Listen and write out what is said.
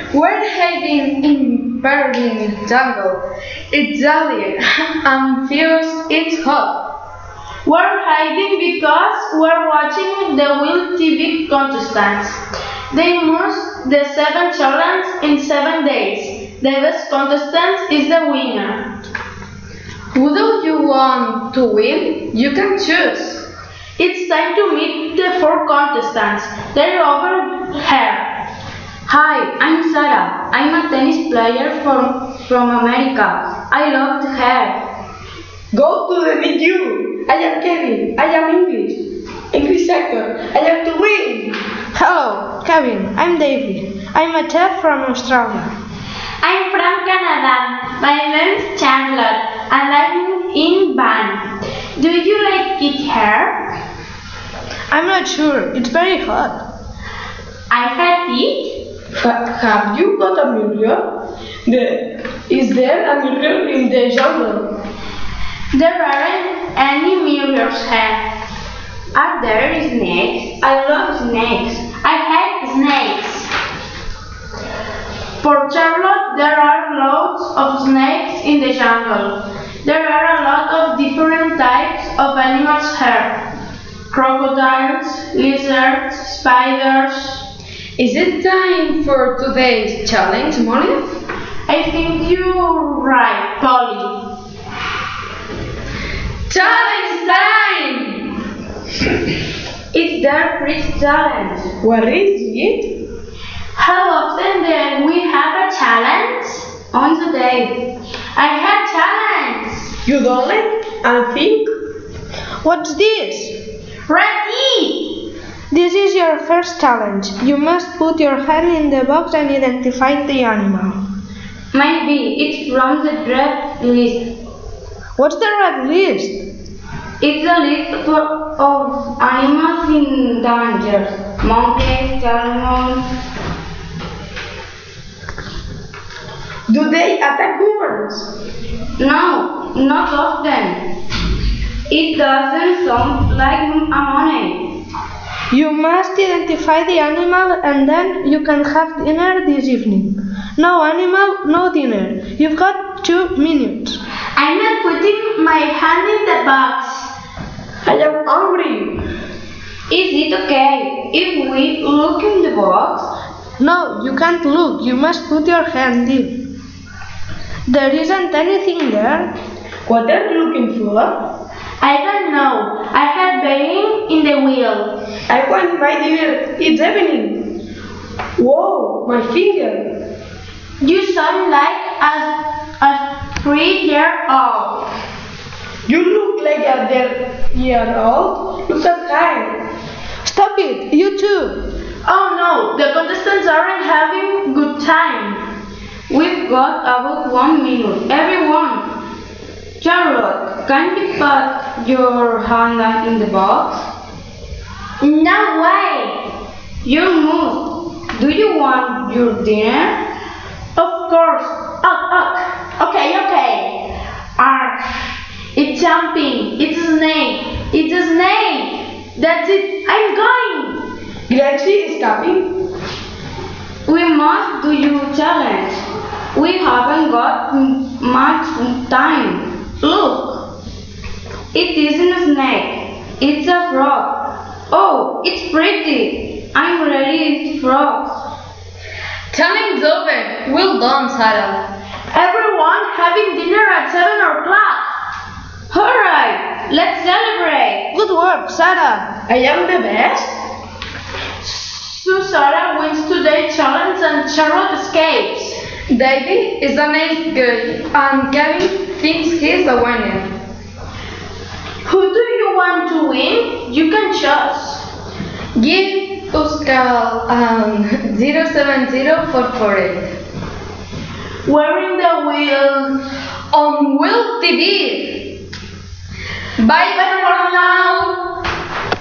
We're hiding in Berlin jungle. It's jolly and feels it's hot. We're hiding because we're watching the Will TV contestants. They must the 7 challenge in 7 days. The best contestant is the winner. Who do you want to win? You can choose. It's time to meet the 4 contestants. They're over here. Hi, I'm Sarah. I'm a tennis player from America. I love hair. Go to the meet you. I am Kevin. I am English actor. I have to win. Hello, Kevin. I'm David. I'm a chef from Australia. I'm from Canada. My name's Chandler and I'm in band. Do you like it here? I'm not sure. It's very hot. I had it. Have you got a mirror? Is there a mirror in the jungle? There aren't any mirrors here. Are there snakes? I love snakes. I hate snakes. For Charlotte, there are loads of snakes in the jungle. There are a lot of different types of animals here. Crocodiles, lizards, spiders. Is it time for today's challenge, Molly? I think you're right, Polly. Challenge time! It's their first challenge. What is it? How often do we have a challenge? Once a day. I have challenge. You don't let and think? What's this? Ready? This is your first challenge. You must put your hand in the box and identify the animal. Maybe it's from the red list. What's the red list? It's a list of animals in danger. Monkeys, camels. Do they attack humans? No, not often. It doesn't sound like a money. You must identify the animal and then you can have dinner this evening. No animal, no dinner. You've got 2 minutes. I'm not putting my hand in the box. I am hungry. Is it okay if we look in the box? No, you can't look. You must put your hand in. There isn't anything there. What are you looking for? I don't know. I have been in the wheel. I want my dinner. It's evening. Whoa, my finger. You sound like a 3-year-old. You look like a 10-year-old. Look at her. Stop it, you too. Oh no, the contestants aren't having good time. We've got about 1 minute. Everyone. Charlotte, can you put your hand in the box? No way. You move. Do you want your dinner? Of course. Okay. It's jumping. It's a snake. It's a snake. That's it. I'm going. Gracie is coming. We must do your challenge. We haven't got much time. Look. It isn't a snake. It's a frog. Oh, it's pretty. I'm ready to eat frogs. Challenge over. Well done, Sarah. Everyone having dinner at 7 o'clock. Alright, let's celebrate. Good work, Sarah. I am the best. So Sarah wins today's challenge and Charlotte escapes. David is a nice guy and Kevin thinks he's the winner. Who do you want to win? You can choose. Give Pascal 070448. Wearing the wheel On Will TV. Bye bye for now.